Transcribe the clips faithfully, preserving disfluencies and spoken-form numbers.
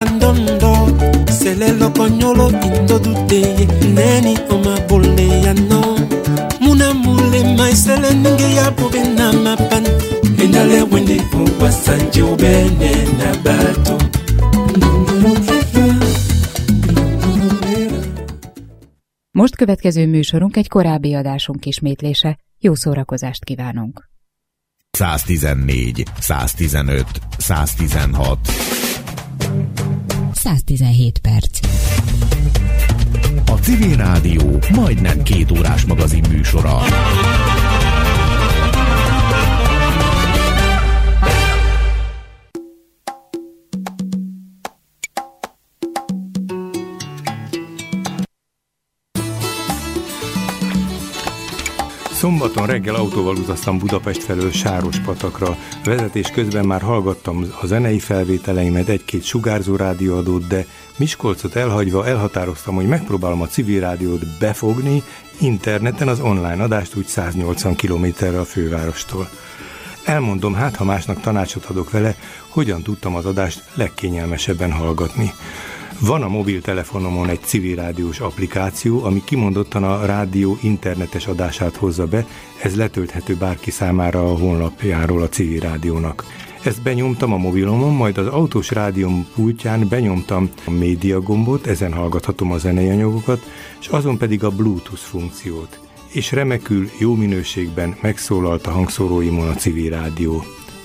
mandondo selelo konyolo indodute neni oma bolle ya no muna mule mai sele ninge ya bobena mapan endale wende kwa sanje ubene na bato. Most következő műsorunk egy korábbi adásunk ismétlése. Jó szórakozást kívánunk! száztizennégy, száztizenöt, száztizenhat száztizenhét perc. A Civil Rádió majdnem két órás magazin műsora. Szombaton reggel autóval utaztam Budapest felől Sárospatakra. Vezetés közben már hallgattam a zenei felvételeimet, egy-két sugárzó rádióadót, de Miskolcot elhagyva elhatároztam, hogy megpróbálom a Civil Rádiót befogni interneten az online adást úgy száznyolcvan kilométerre a fővárostól. Elmondom, hát ha másnak tanácsot adok vele, hogyan tudtam az adást legkényelmesebben hallgatni. Van a mobiltelefonomon egy civil rádiós applikáció, ami kimondottan a rádió internetes adását hozza be, ez letölthető bárki számára a honlapjáról a Civil Rádiónak. Ezt benyomtam a mobilomon, majd az autós rádióm pultján benyomtam a média gombot, ezen hallgathatom a zenei anyagokat, és azon pedig a Bluetooth funkciót. És remekül, jó minőségben megszólalt a hangszóróimon a Civil Rádió.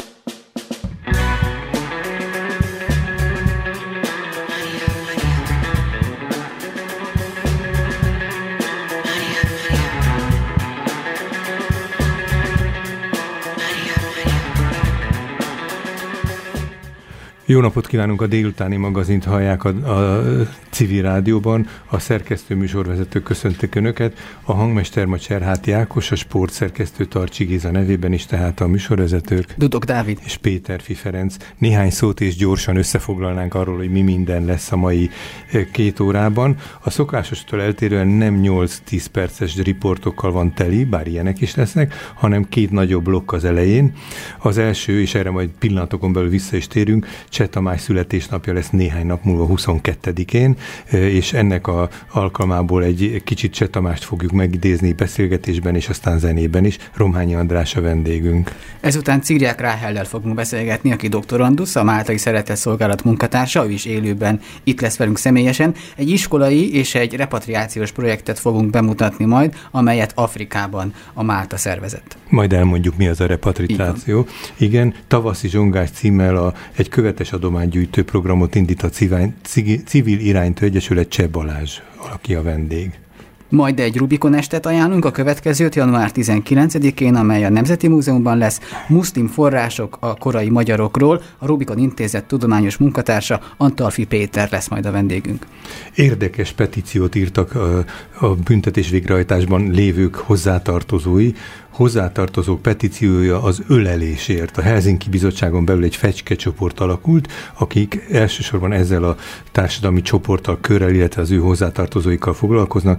Jó napot kívánunk, a délutáni magazint hallják a, a Civil Rádióban. A szerkesztő műsorvezető köszöntek Önöket, a hangmester ma Cserháti Ákos, a sportszerkesztő Tarcsi Géza nevében is, tehát a műsorvezetők Dudok Dávid és Péterfi Ferenc. Néhány szót és gyorsan összefoglalnánk arról, hogy mi minden lesz a mai két órában. A szokásostól eltérően nem nyolc-tíz perces riportokkal van teli, bár ilyenek is lesznek, hanem két nagyobb blokk az elején. Az első, és erre majd pillanatokon belül vissza is térünk, Cseh Tamás születésnapja lesz néhány nap múlva huszonkettedikén, és ennek a alkalmából egy kicsit Cseh Tamást fogjuk megidézni beszélgetésben, és aztán zenében is. Romhányi András a vendégünk. Ezután Ciriák Ráhellel fogunk beszélgetni, aki doktorandusz, a Máltai Szeretett Szolgálat munkatársa, ő is élőben itt lesz velünk személyesen. Egy iskolai és egy repatriációs projektet fogunk bemutatni majd, amelyet Afrikában a Málta szervezett. Majd elmondjuk, mi az a repatriáció. Igen, Igen tavaszi zsongás címmel a, egy követes adománygyűjtő programot indít a Civil, Civil Iránytű Egyesület, Cseh Balázs, aki a vendég. Majd egy Rubikon estet ajánlunk, a következőt január tizenkilencedikén, amely a Nemzeti Múzeumban lesz. Muszlim források a korai magyarokról, a Rubikon Intézet tudományos munkatársa Antalfi Péter lesz majd a vendégünk. Érdekes petíciót írtak a, a büntetés végrehajtásban lévők hozzátartozói. Hozzátartozók petíciója az ölelésért. A Helsinki Bizottságon belül egy fecskecsoport alakult, akik elsősorban ezzel a társadalmi csoporttal, körrel, illetve az ő hozzátartozóikkal foglalkoznak.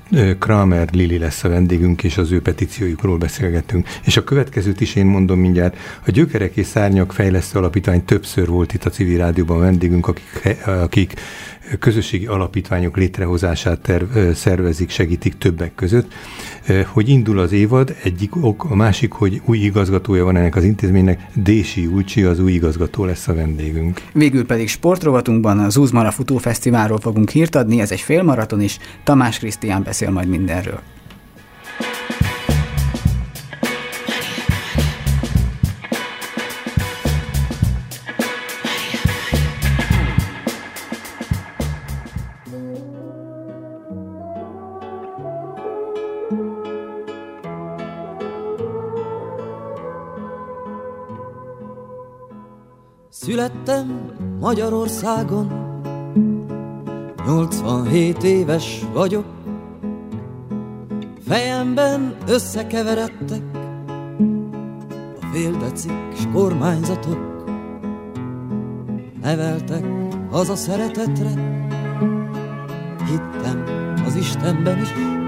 Kramer Lili lesz a vendégünk, és az ő petíciójukról beszélgetünk. És a következőt is én mondom mindjárt. A Gyökerek és Szárnyak Fejlesztő Alapítvány többször volt itt a Civil Rádióban vendégünk, akik, akik közösségi alapítványok létrehozását terv, szervezik, segítik többek között. Hogy indul az évad, egyik ok, a másik, hogy új igazgatója van ennek az intézménynek, Dési Ulcsi, az új igazgató lesz a vendégünk. Végül pedig sportrovatunkban a Zuzmara Futófesztiválról fogunk hírt adni, ez egy félmaraton is, Tamás Krisztián beszél majd mindenről. Születtem Magyarországon, nyolcvanhét éves vagyok. Fejemben összekeveredtek a féldecik s kormányzatok. Neveltek haza szeretetre, hittem az Istenben is.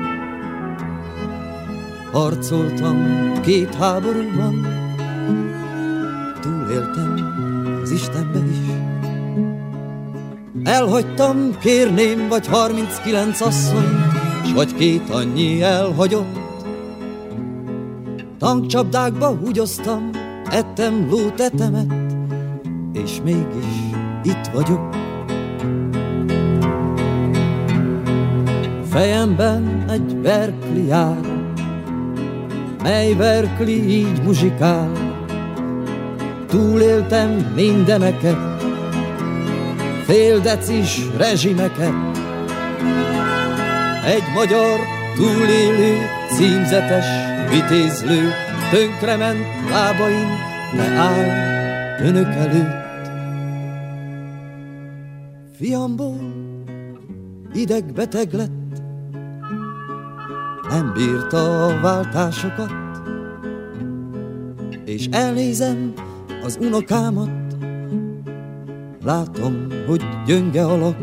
Harcoltam két háborúban, túléltem az Istenben is. Elhagytam, kérném, vagy harminckilenc asszonyt, s vagy két annyi elhagyott. Tankcsapdákba húgyoztam, ettem lótetemet, és mégis itt vagyok. Fejemben egy Berkeley jár, mely Berkeley így muzsikál. Túléltem mindeneket, fél decis rezsimeket. Egy magyar túlélő, címzetes vitézlő, tönkrement lábain, ne áll önök előtt. Fiamból idegbeteg lett, nem bírta a váltásokat, és elnézem az unokámat, látom, hogy gyönge alak.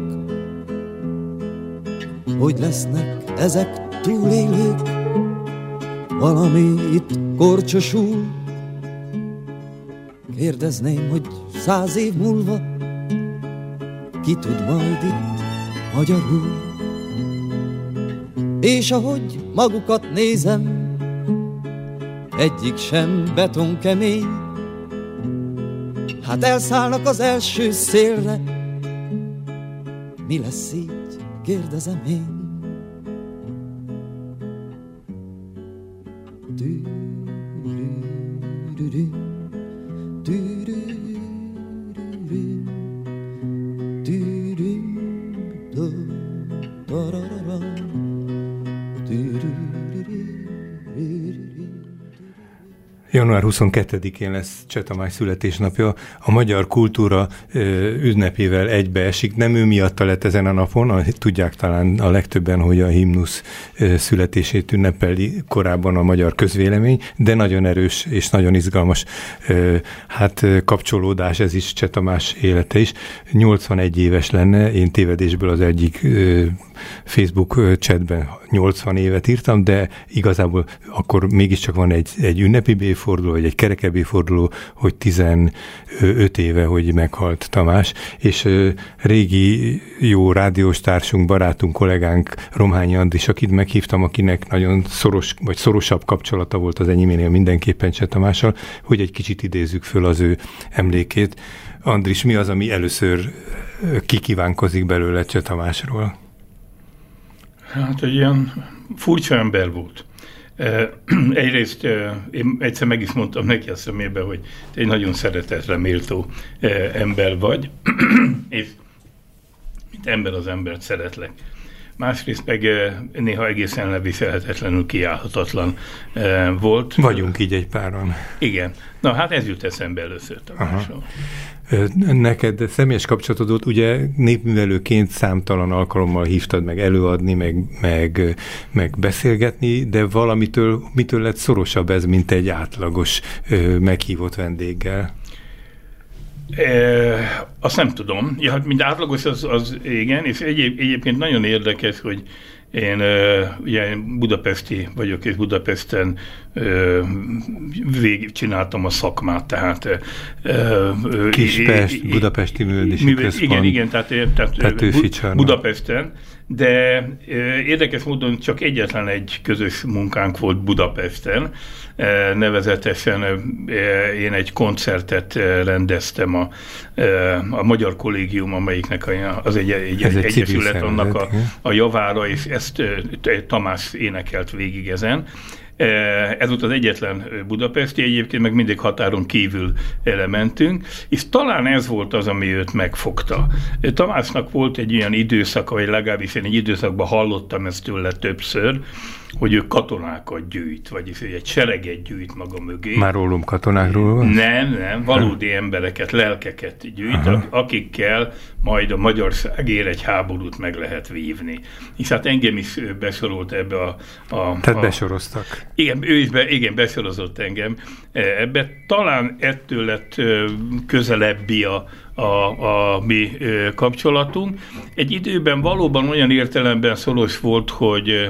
Hogy lesznek ezek túlélők, valami itt korcsosul. Kérdezném, hogy száz év múlva ki tud majd itt magyarul. És ahogy magukat nézem, egyik sem betonkemény. Hát elszállnak az első szélre, mi lesz így, kérdezem én. január huszonkettedikén lesz Cseh Tamás születésnapja. A magyar kultúra ö, ünnepével egybeesik. Nem ő miatta lett ezen a napon, tudják talán a legtöbben, hogy a himnusz ö, születését ünnepeli korábban a magyar közvélemény, de nagyon erős és nagyon izgalmas ö, hát kapcsolódás ez is Cseh Tamás élete is. nyolcvanegy éves lenne, én tévedésből az egyik ö, Facebook chatben nyolcvan évet írtam, de igazából akkor mégiscsak van egy, egy ünnepi évforduló, vagy egy kerekebb évforduló, hogy tizenöt éve, hogy meghalt Tamás, és ö, régi jó rádiós társunk, barátunk, kollégánk Romhányi Andris, akit meghívtam, akinek nagyon szoros, vagy szorosabb kapcsolata volt az enyéménél mindenképpen Cseh Tamással, hogy egy kicsit idézzük föl az ő emlékét. Andris, mi az, ami először kikívánkozik belőle Cseh Tamásról? Hát egy ilyen furcsa ember volt. Egyrészt én egyszer meg is mondtam neki a szemébe, hogy te egy nagyon szeretetre méltó ember vagy, és mint ember az embert szeretlek. Másrészt meg néha egészen leviselhetetlenül kiállhatatlan volt. Vagyunk így egy páran. Igen. Na hát ez jut eszembe először Tamásról. Neked személyes kapcsolatod volt, ugye népművelőként számtalan alkalommal hívtad meg előadni, meg, meg, meg beszélgetni, de valamitől mitől lett szorosabb ez, mint egy átlagos meghívott vendéggel? E, azt nem tudom. Ja, hát mint átlagos az, az igen, és egyéb, egyébként nagyon érdekes, hogy én uh, ugye budapesti vagyok, és Budapesten uh, végig csináltam a szakmát, tehát uh, Kispest, uh, Budapesti Művelődési Központ, igen, igen, tehát, tehát Petőfi Csarnok. Budapesten, de uh, érdekes módon csak egyetlen egy közös munkánk volt Budapesten, uh, nevezetesen uh, én egy koncertet uh, rendeztem a, uh, a Magyar Kollégium, amelyiknek a, az egy, egy, egy egyesület annak a, a javára, és ezt Tamás énekelt végig ezen. Ez volt az egyetlen budapesti, egyébként meg mindig határon kívül elementünk, és talán ez volt az, ami őt megfogta. Tamásnak volt egy olyan időszaka, vagy legalábbis én egy időszakban hallottam ezt tőle többször, hogy ő katonákat gyűjt, vagyis egy sereget gyűjt maga mögé. Már rólum katonákról van? Nem, nem, valódi embereket, lelkeket gyűjt, aha, akikkel majd a magyarságért egy háborút meg lehet vívni. És hát engem is besorolt ebbe a... a Tehát a, besoroztak. Igen, ő is be, igen, besorozott engem ebbe. Talán ettől lett közelebbi a, a, a mi kapcsolatunk. Egy időben valóban olyan értelemben szoros volt, hogy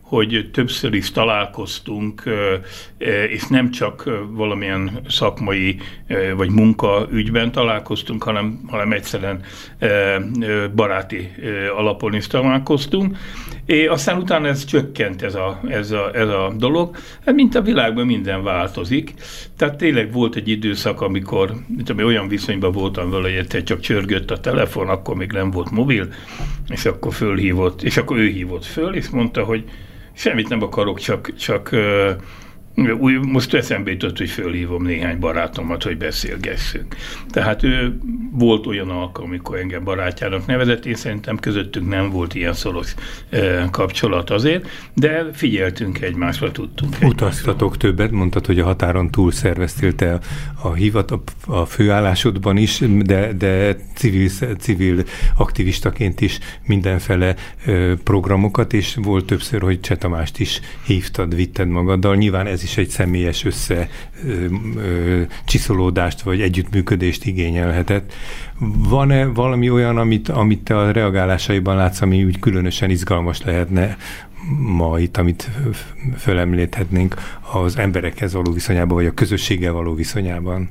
hogy többször is találkoztunk, és nem csak valamilyen szakmai vagy munkaügyben találkoztunk, hanem, hanem egyszerűen baráti alapon is találkoztunk. És aztán utána ez csökkent ez a, ez a, ez a dolog, mint a világban minden változik. Tehát tényleg volt egy időszak, amikor tudom, olyan viszonyban voltam vele, hogy egyszer csak csörgött a telefon, akkor még nem volt mobil, és akkor fölhívott, és akkor ő hívott föl, és mondta, hogy semmit nem akarok, csak, csak uh, új, most eszembe jutott, hogy fölhívom néhány barátomat, hogy beszélgessünk. Tehát ő volt olyan alkalom, amikor engem barátjának nevezett, én szerintem közöttünk nem volt ilyen szoros uh, kapcsolat azért, de figyeltünk egymásra, tudtunk Utaztatok egymásra. Többet, mondtad, hogy a határon túl szerveztél te a hivat a, a főállásodban is, de, de civil, civil aktivistaként is mindenfele uh, programokat, és volt többször, hogy Cseh Tamást is hívtad, vitted magaddal. Nyilván ez is egy személyes össze ö, ö, csiszolódást vagy együttműködést igényelhetett. Van-e valami olyan, amit, amit te a reagálásaiban látsz, ami úgy különösen izgalmas lehetne ma itt, amit fölemlíthetnénk az emberekhez való viszonyában, vagy a közösséggel való viszonyában?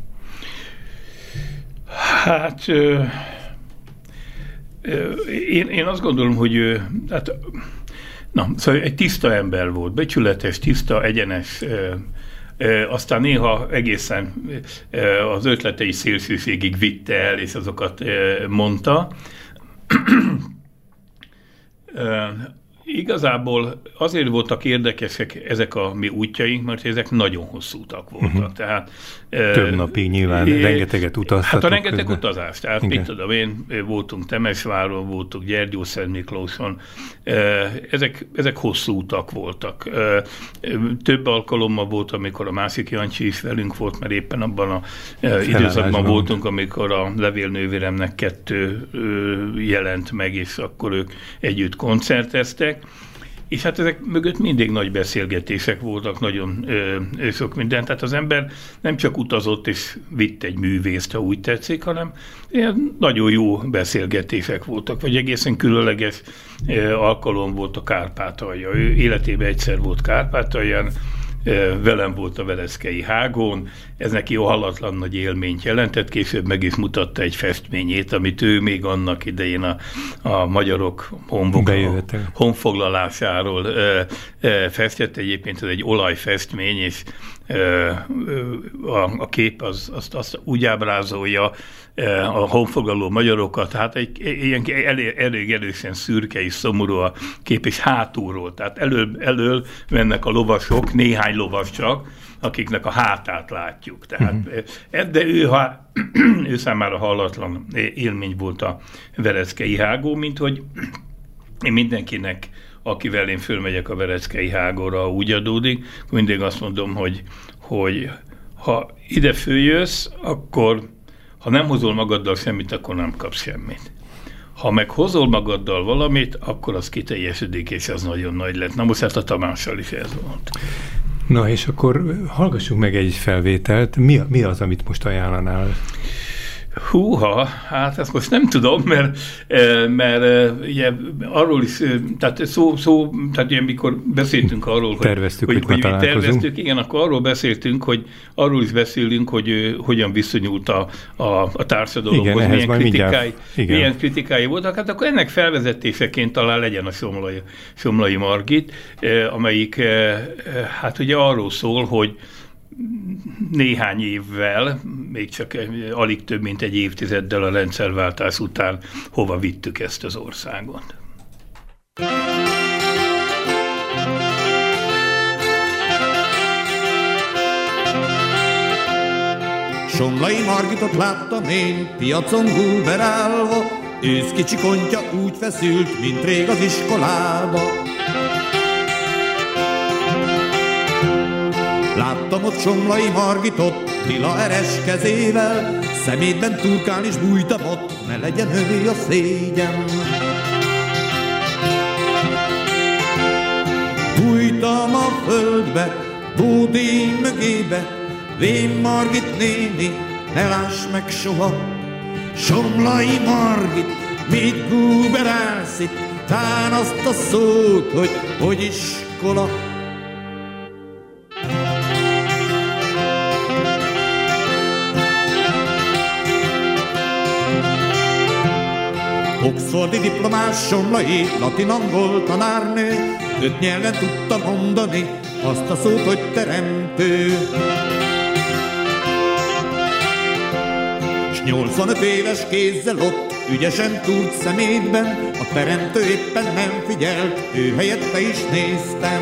Hát ö, ö, én, én azt gondolom, hogy ö, hát, na, szóval egy tiszta ember volt, becsületes, tiszta, egyenes, ö, ö, aztán néha egészen ö, az ötletei szélsőségig vitte el, és azokat ö, mondta. ö, Igazából azért voltak érdekesek ezek a mi útjaink, mert ezek nagyon hosszú utak voltak. Uh-huh. Tehát, több napig nyilván, é, rengeteget utaztatok. Hát a rengeteg közben. Utazás. Tehát igen. mit tudom én, voltunk Temesváron, voltunk Gyergyószentmiklóson. Ezek, ezek hosszú utak voltak. Több alkalommal volt, amikor a másik Jancsi is velünk volt, mert éppen abban a időszakban voltunk, amikor a levélnővéremnek kettő jelent meg, és akkor ők együtt koncerteztek. És hát ezek mögött mindig nagy beszélgetések voltak, nagyon ö, sok minden. Tehát az ember nem csak utazott és vitt egy művészt, ha úgy tetszik, hanem ilyen nagyon jó beszélgetések voltak, vagy egészen különleges ö, alkalom volt a Kárpátalja. Ő életében egyszer volt Kárpátalján, velem volt a Veleckei hágón, ez neki hallatlan nagy élményt jelentett, később meg is mutatta egy festményét, amit ő még annak idején a, a magyarok honfoglalásáról ö, ö, festett, egyébként ez egy olajfestmény, és ö, a, a kép az, azt, azt úgy ábrázolja a honfoglaló magyarokat, hát egy ilyen elég, elég erősen szürke és szomorú a kép, és hátulról, tehát elől, elől mennek a lovasok, néhány lovas csak, akiknek a hátát látjuk. Tehát, uh-huh. De ő, ha, ő számára hallatlan élmény volt a Veleckei hágó, mint hogy én mindenkinek, akivel én fölmegyek a Veleckei hágóra, úgy adódik, mindig azt mondom, hogy, hogy ha ide följössz, akkor ha nem hozol magaddal semmit, akkor nem kapsz semmit. Ha meg hozol magaddal valamit, akkor az kiteljesedik, és ez nagyon nagy lett. Na most hát a Tamással is ez volt. Na és akkor hallgassuk meg egy felvételt. Mi, mi az, amit most ajánlanál? Húha, hát ezt most nem tudom, mert, mert ugye arról is, tehát szó, szó tehát ugye mikor beszéltünk arról, hogy, terveztük, hogy, hogy, hogy terveztük, igen, akkor arról beszéltünk, hogy arról is beszélünk, hogy hogyan viszonyult a, a, a társadalomhoz, igen, milyen, kritikái, milyen kritikái voltak. Hát akkor ennek felvezetéseként talán legyen a Somlai, Somlai Margit, amelyik hát ugye arról szól, hogy néhány évvel, még csak alig több, mint egy évtizeddel a rendszerváltás után hova vittük ezt az országot. Somlai Margitot láttam én, piacon gúberálva, ősz kicsi kontya úgy feszült, mint rég az iskolába. Láttam ott Somlai Margitot, lila eres kezével, szemétben turkál és bújtam ott, ne legyen övé a szégyen. Bújtam a földbe, bódé mögébe, vén Margit néni, ne láss meg soha. Somlai Margit, mit gúberálsz itt, tán azt a szót, hogy hogy is iskola. Oxfordi diplomás Somlai, latin-angol tanárnő, öt nyelven tudta mondani azt a szót, hogy teremtő. S nyolcvanöt éves kézzel ott ügyesen túrt szemétben, a teremtő éppen nem figyelt, ő helyette is néztem.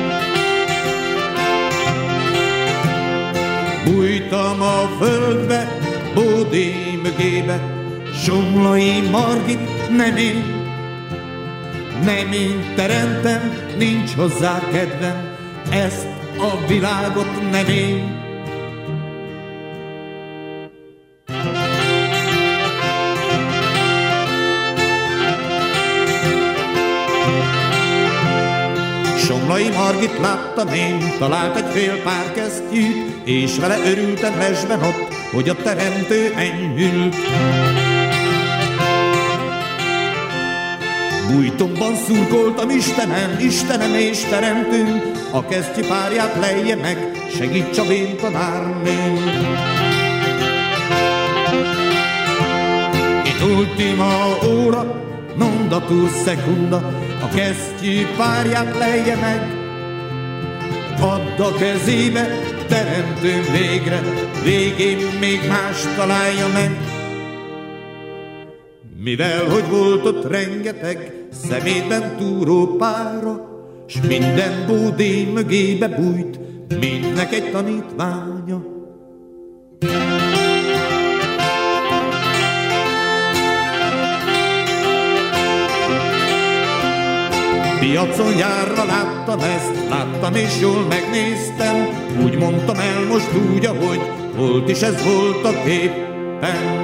Bújtam a földbe, Bódé mögébe, Somlai Margit, nem én, nem én teremtem, nincs hozzá kedvem, ezt a világot nem én. Somlai Margit láttam én, talált egy fél pár kesztyűt, és vele örültem lesben ott, hogy a teremtő enyhült. Bújtomban szurkoltam, Istenem, Istenem és teremtőnk, a kesztyű párját lejje meg, segíts a vén tanárnőnk. In ultima ora, non datur secunda, a kesztyű párját lejje meg. Add a kezébe, teremtőn végre, végén még más találja meg. Mivel, hogy volt ott rengeteg szemétben túró pára, s minden Bódé mögébe bújt, mindnek egy tanítványa. Piacon járva láttam ezt, láttam és jól megnéztem, úgy mondtam el most úgy, ahogy volt is ez volt a képen.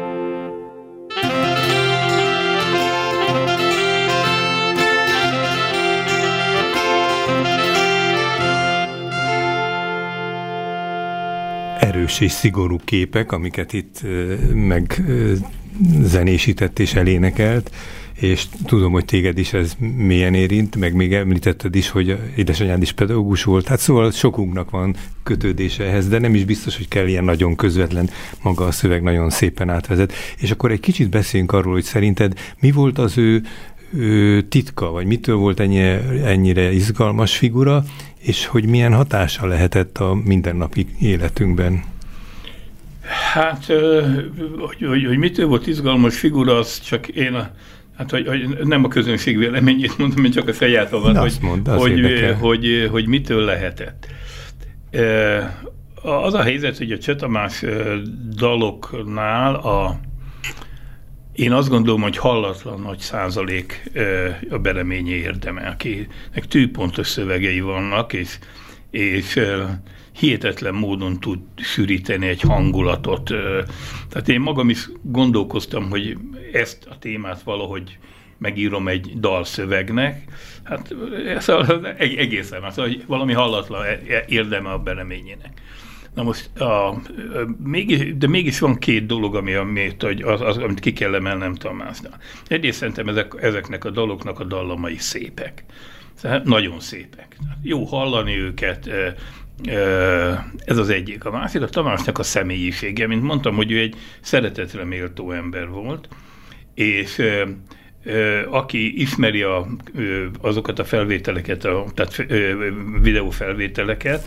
Erős és szigorú képek, amiket itt megzenésített és elénekelt, és tudom, hogy téged is ez mélyen érint, meg még említetted is, hogy édesanyád is pedagógus volt, hát szóval sokunknak van kötődése ehhez, de nem is biztos, hogy kell ilyen nagyon közvetlen, maga a szöveg nagyon szépen átvezet. És akkor egy kicsit beszéljünk arról, hogy szerinted mi volt az ő, ő titka, vagy mitől volt ennyire, ennyire izgalmas figura, és hogy milyen hatása lehetett a mindennapi életünkben? Hát, hogy, hogy, hogy mitől volt izgalmas figura, az csak én a Hát, hogy, hogy nem a közönség véleményét mondom, én csak a sajátomat, hogy, mondd, hogy, hogy, hogy mitől lehetett. Az a helyzet, hogy a Cseh Tamás daloknál a, én azt gondolom, hogy hallatlan nagy százalék a Bereményi érdemel, akinek tűpontos szövegei vannak, és, és hihetetlen módon tud sűríteni egy hangulatot. Tehát én magam is gondolkoztam, hogy ezt a témát valahogy megírom egy dalszövegnek. Hát ez egészen, az, hogy valami hallatlan érdeme a Bereményének. Na most, a, mégis, de mégis van két dolog, ami, amit, az, az, amit ki kell emelnem Tamásnál. Egyrészt szerintem ezek, ezeknek a daloknak a dallamai szépek. Tehát nagyon szépek. Jó hallani őket, ez az egyik. A másik a Tamásnak a személyisége. Mint mondtam, hogy ő egy szeretetre méltó ember volt, és aki ismeri a, azokat a felvételeket, a, tehát videófelvételeket,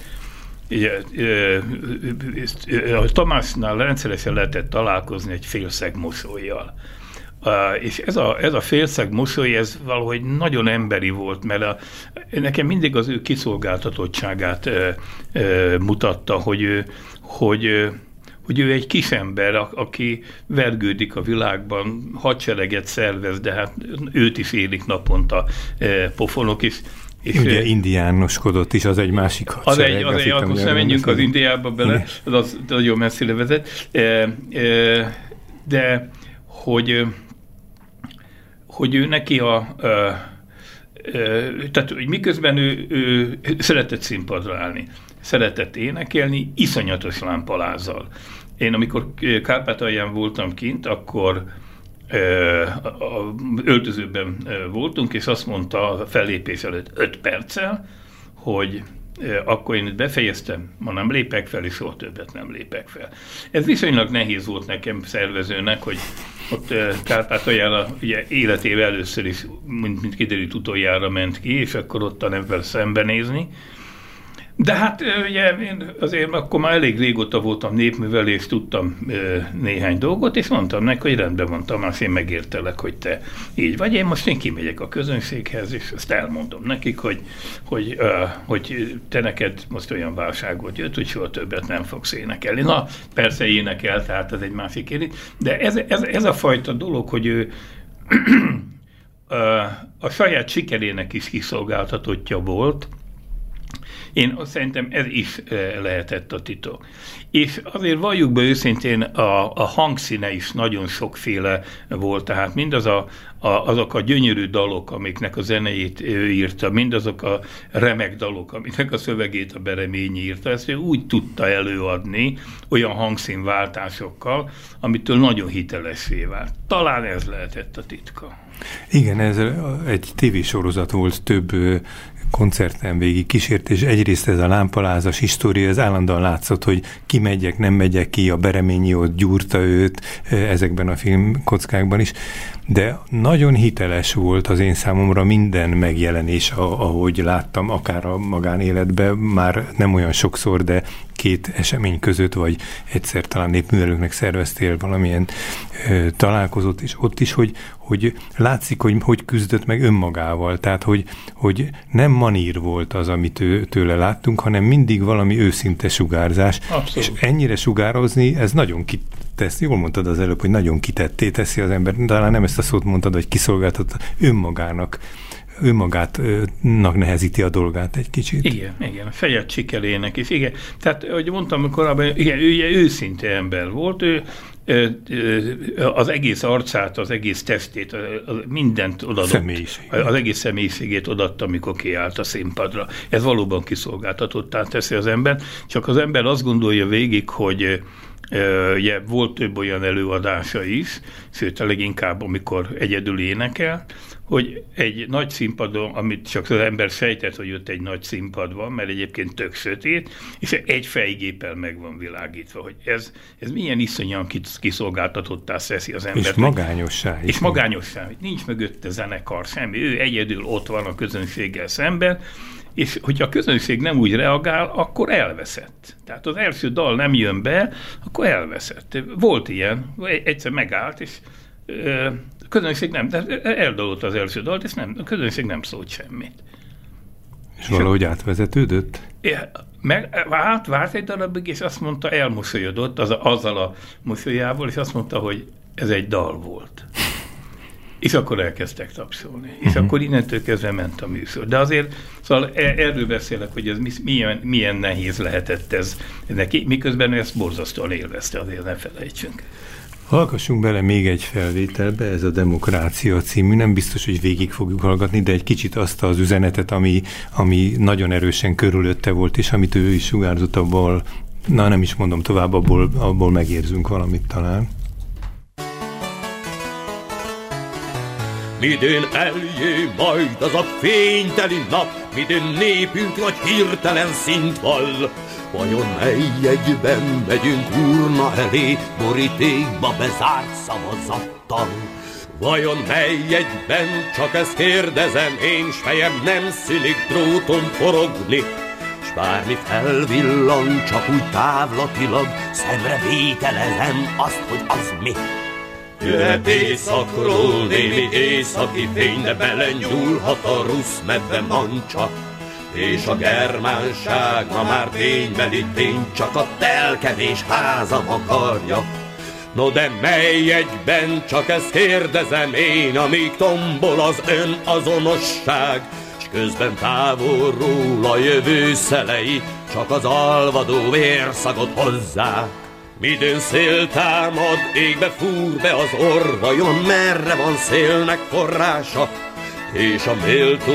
a Tamásnál rendszeresen lehetett találkozni egy félszeg mosollyal. Uh, és ez a, ez a félszeg mosoly, ez valahogy nagyon emberi volt, mert a, nekem mindig az ő kiszolgáltatottságát uh, uh, mutatta, hogy ő, hogy, uh, hogy ő egy kisember, a, aki vergődik a világban, hadsereget szervez, de hát őt is élik naponta uh, pofonok is. És ugye indiánoskodott is, az egy másik hadsereg. Az egy, az egy, akkor nem menjünk az Indiába bele, az, az nagyon messzire vezet. Uh, uh, de hogy hogy ő neki a, ö, ö, tehát hogy miközben ő, ő szeretett színpadra állni, szeretett énekelni, iszonyatos lámpalázzal. Én amikor Kárpátalján voltam kint, akkor öltözőben voltunk, és azt mondta a fellépés előtt öt perccel, hogy akkor én itt befejeztem, ma nem lépek fel, és soha többet nem lépek fel. Ez viszonylag nehéz volt nekem szervezőnek, hogy ott Kárpátaljára ugye életével először is, mint, mint kiderült, utoljára ment ki, és akkor ott nem vele szembenézni. De hát ugye én azért akkor már elég régóta voltam népművel, és tudtam néhány dolgot, és mondtam neki, hogy rendben van, Tamás, én megértelek, hogy te így vagy. Én most én kimegyek a közönséghez, és azt elmondom nekik, hogy, hogy, uh, hogy te neked most olyan válságod jött, hogy soha többet nem fogsz énekelni. Na, persze énekel, tehát ez egy másik kérdés, de ez, ez, ez a fajta dolog, hogy ő a saját sikerének is kiszolgáltatottja volt. Én azt szerintem ez is lehetett a titok. És azért valljuk be őszintén, a, a hangszíne is nagyon sokféle volt, tehát mindaz a, a, azok a gyönyörű dalok, amiknek a zenejét ő írta, mindazok a remek dalok, amiknek a szövegét a Bereményi írta, ezt ő úgy tudta előadni olyan hangszínváltásokkal, amitől nagyon hitelessé vált. Talán ez lehetett a titka. Igen, ez egy tévésorozat volt, több koncerten végig kísért, és egyrészt ez a lámpalázas história, ez állandóan látszott, hogy ki megyek, nem megyek ki, a Bereményi ott gyúrta őt ezekben a filmkockákban is, de nagyon hiteles volt az én számomra minden megjelenés, ahogy láttam, akár a magánéletben, már nem olyan sokszor, de két esemény között, vagy egyszer talán népművelőknek szerveztél valamilyen ö, találkozót, és ott is, hogy, hogy látszik, hogy hogy küzdött meg önmagával, tehát, hogy, hogy nem manír volt az, amit ő, tőle láttunk, hanem mindig valami őszinte sugárzás. Abszolút. És ennyire sugározni, ez nagyon kitesz, jól mondtad az előbb, hogy nagyon kitetté teszi az ember, talán nem ezt a szót mondtad, hogy kiszolgáltat önmagának, önmagának nehezíti a dolgát egy kicsit. Igen, igen, a fejed sikerének is, igen. Tehát, ahogy mondtam korábban, igen, ő ugye őszinte ember volt, ő az egész arcát, az egész testét, mindent odadott. Személyiség. Az egész személyiségét odaadta, amikor kiállt a színpadra. Ez valóban kiszolgáltatottá teszi az ember, csak az ember azt gondolja végig, hogy ugye volt több olyan előadása is, sőt, a leginkább, amikor egyedül énekel, hogy egy nagy színpadon, amit csak az ember sejtett, hogy ott egy nagy színpad van, mert egyébként tök sötét, és egy fejgéppel meg van világítva, hogy ez, ez milyen iszonyan kiszolgáltatottá teszi az embert. És magányosság. És magányosság, hogy nincs mögötte zenekar, semmi, ő egyedül ott van a közönséggel szemben, és hogyha a közönség nem úgy reagál, akkor elveszett. Tehát az első dal nem jön be, akkor elveszett. Volt ilyen, egyszer megállt, és a közönség nem, eldalolt az első dalt, és nem, a közönség nem szólt semmit. És valahogy átvezetődött? Meg várt, várt egy darabig, és azt mondta, elmosolyodott az, azzal a mosolyával, és azt mondta, hogy ez egy dal volt. És akkor elkezdtek tapsolni. Uh-huh. És akkor innentől kezdve ment a műsor. De azért, szóval erről beszélek, hogy ez milyen, milyen nehéz lehetett ez neki, miközben ezt borzasztóan élvezte, azért ne felejtsünk. Hallgassunk bele még egy felvételbe, ez a Demokrácia című, nem biztos, hogy végig fogjuk hallgatni, de egy kicsit azt az üzenetet, ami, ami nagyon erősen körülötte volt, és amit ő is sugárzott, abból, na nem is mondom tovább, abból, abból megérzünk valamit talán. Midőn eljé majd az a fényteli nap, midőn népünk nagy hirtelen szint vall. Vajon mely egyben megyünk urna elé, borítékba bezárt szavazattal? Vajon mely egyben, csak ezt kérdezem én, s fejem nem szülik dróton forogni, s bármi felvillan, csak úgy távlatilag, szemre vételezem azt, hogy az mi. Jöhet éjszakról némi északi fény, de belenyúlhat a rusz medve mancsa, és a germánság ma már ténybeli tény, csak a telkevés házam akarja. No de mely egyben, csak ezt kérdezem én, amíg tombol az önazonosság, s közben távolról a jövő szelei csak az alvadó vérszagot hozzák. Midőn szél támad, égbe fúr be az orr, vajon merre van szélnek forrása? És a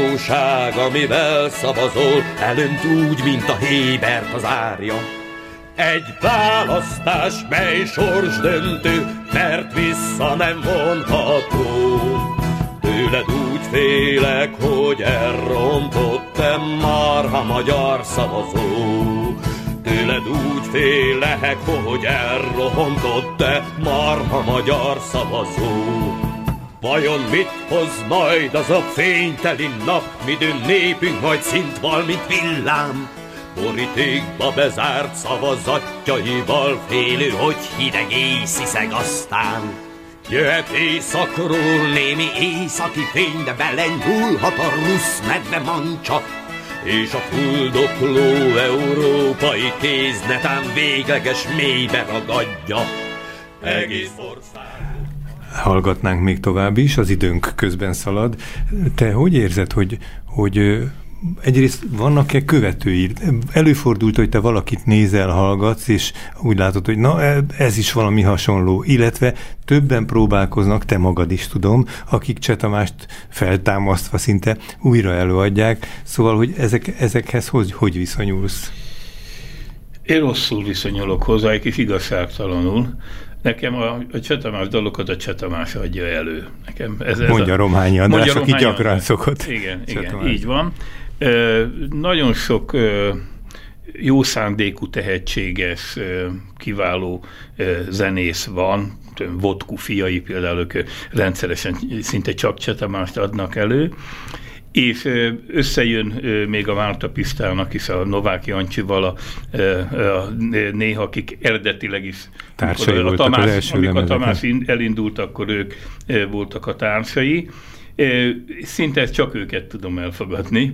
méltóság, amivel szavazol, elönt úgy, mint a hébert az árja. Egy választás, mely sorsdöntő, mert vissza nem vonható. Tőled úgy félek, hogy elrontottam marha magyar szavazó. Tőled úgy félek, hogy elrontottam marha magyar szavazó. Vajon mit hoz majd az a fényteli nap, midőn népünk majd szint val, mint villám? Borítékba bezárt szavazatjaival félő, hogy hideg észiszeg aztán. Jöhet északról némi északi fény, de belenyúlhat a rusz medve mancsa, és a fuldokló európai kéz netán végleges mélybe ragadja egész ország. Hallgatnánk még tovább is, az időnk közben szalad. Te hogy érzed, hogy, hogy egyrészt vannak-e követői? Előfordult, hogy te valakit nézel, hallgatsz, és úgy látod, hogy na, ez is valami hasonló, illetve többen próbálkoznak, te magad is tudom, akik Cseh Tamást feltámasztva szinte újra előadják, szóval, hogy ezek, ezekhez hogy, hogy viszonyulsz? Én rosszul viszonyulok hozzá, egy kis igazságtalanul. Nekem a, a Cseh Tamás dalokat a Cseh Tamás adja elő. Nekem ez, ez mondja a, Romhányi András, aki gyakran András. Szokott. Igen, igen, így van. Ö, nagyon sok ö, jó szándékú, tehetséges, ö, kiváló ö, zenész van. Vodku fiai például, ők rendszeresen szinte csak Cseh Tamást adnak elő. És összejön még a Márta Pisztának is, a Novák Jancsival, a, a, a néha, akik eredetileg is, társai amikor, voltak, a Tamás, az első amikor a Tamás lemezeken. elindult, akkor ők voltak a társai. Szinte ezt csak őket tudom elfogadni.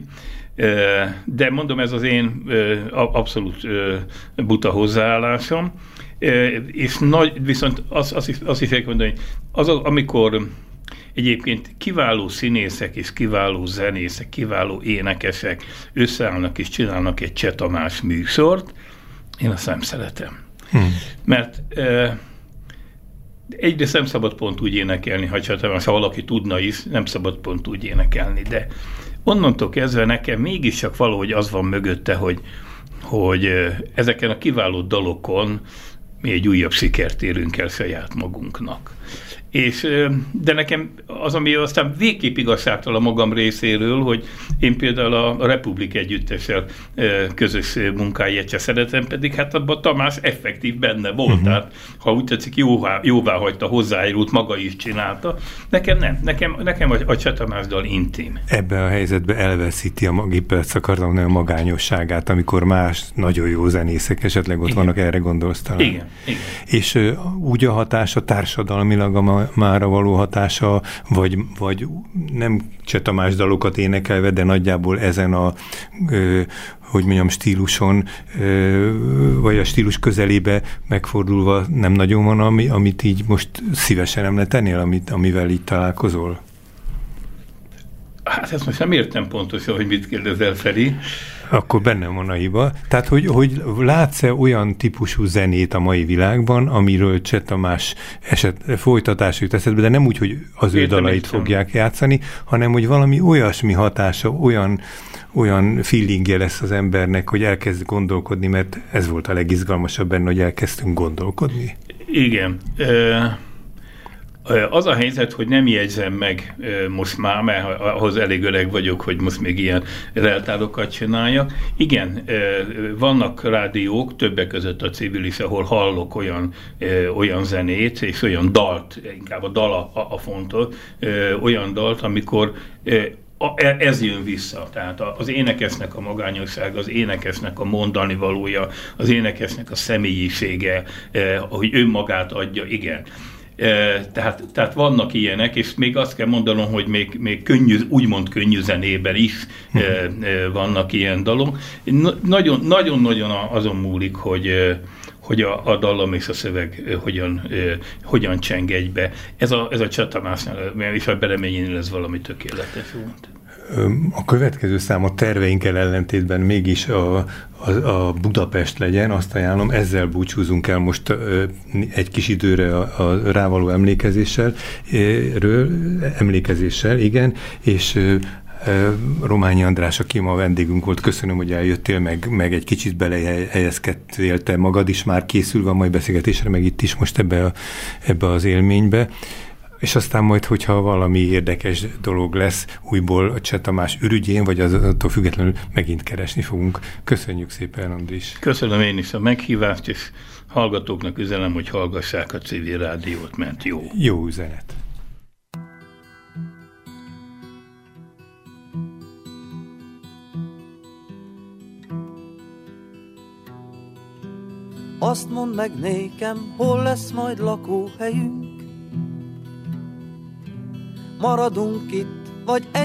De mondom, ez az én abszolút buta hozzáállásom. És nagy, viszont azt, azt is, azt is el mondani, az, amikor egyébként kiváló színészek és kiváló zenészek, kiváló énekesek összeállnak és csinálnak egy Cseh Tamás műsort, én azt nem szeretem. Hmm. Mert e, egyrészt nem szabad pont úgy énekelni, ha Cseh Tamás, ha valaki tudna is, nem szabad pont úgy énekelni, de onnantól kezdve nekem mégiscsak valahogy az van mögötte, hogy, hogy ezeken a kiváló dalokon mi egy újabb sikert érünk el saját magunknak. És, de nekem az, ami aztán végképp igazságtalan magam részéről, hogy én például a Republik Együttessel közös munkáját se szeretem, pedig hát abban Tamás effektív benne volt, uh-huh. Tehát ha úgy tetszik, jóvá, jóvá hagyta, hozzájárult, maga is csinálta. Nekem nem, nekem, nekem a, a Cseh Tamás dal intim. Ebben a helyzetben elveszíti a magipperc, akartam a magányosságát, amikor más nagyon jó zenészek esetleg ott igen. vannak, erre gondolsz talán. Igen, igen. És uh, úgy a hatása társadalmilag a mára való hatása, vagy, vagy nem Cseh Tamás dalokat énekelve, de nagyjából ezen a, ö, hogy mondjam, stíluson, ö, vagy a stílus közelébe megfordulva nem nagyon van, ami, amit így most szívesen említenél, amit, amivel így találkozol? Hát ezt most nem értem pontosan, hogy mit kérdezel, Feri. Akkor bennem van a hiba. Tehát, hogy, hogy látsz-e olyan típusú zenét a mai világban, amiről Cseh Tamás eset, folytatás jut eszedbe, de nem úgy, hogy az ő dalait fogják játszani, hanem hogy valami olyasmi hatása, olyan, olyan feelingje lesz az embernek, hogy elkezd gondolkodni, mert ez volt a legizgalmasabb benne, hogy elkezdtünk gondolkodni. Igen. Az a helyzet, hogy nem jegyzem meg most már, mert ahhoz elég öreg vagyok, hogy most még ilyen reltárokat csináljak. Igen, vannak rádiók, többek között a Civil is, ahol hallok olyan, olyan zenét, és olyan dalt, inkább a dal a, a fontos, olyan dalt, amikor ez jön vissza. Tehát az énekesnek a magányossága, az énekesnek a mondani valója, az énekesnek a személyisége, ahogy önmagát adja, igen. Tehát, tehát vannak ilyenek, és még azt kell mondanom, hogy még, még könnyű, úgymond könnyű zenében is vannak ilyen dalok. Nagyon-nagyon azon múlik, hogy, hogy a, a dallam és a szöveg hogyan, hogyan cseng egybe. Ez a, ez a Cseh Tamásnál, és a Bereményénél ez valami tökéletes volt. A következő szám a terveinkkel ellentétben mégis a, a, a Budapest legyen, azt ajánlom, ezzel búcsúzunk el most ö, egy kis időre a, a rávaló emlékezéssel, ről, emlékezéssel, igen, és ö, Rományi András, aki ma vendégünk volt, köszönöm, hogy eljöttél, meg, meg egy kicsit belehelyezkedtél te magad is már készülve a mai beszélgetésre, meg itt is most ebbe, a, ebbe az élménybe. És aztán majd, hogyha valami érdekes dolog lesz, újból a Cseh Tamás ürügyén, vagy az, attól függetlenül megint keresni fogunk. Köszönjük szépen, Andris. Köszönöm én is a meghívást, és hallgatóknak üzenem, hogy hallgassák a civil rádiót, mert jó. Jó üzenet. Azt mondd meg nékem, hol lesz majd lakóhelyünk. Maradunk itt, vagy egy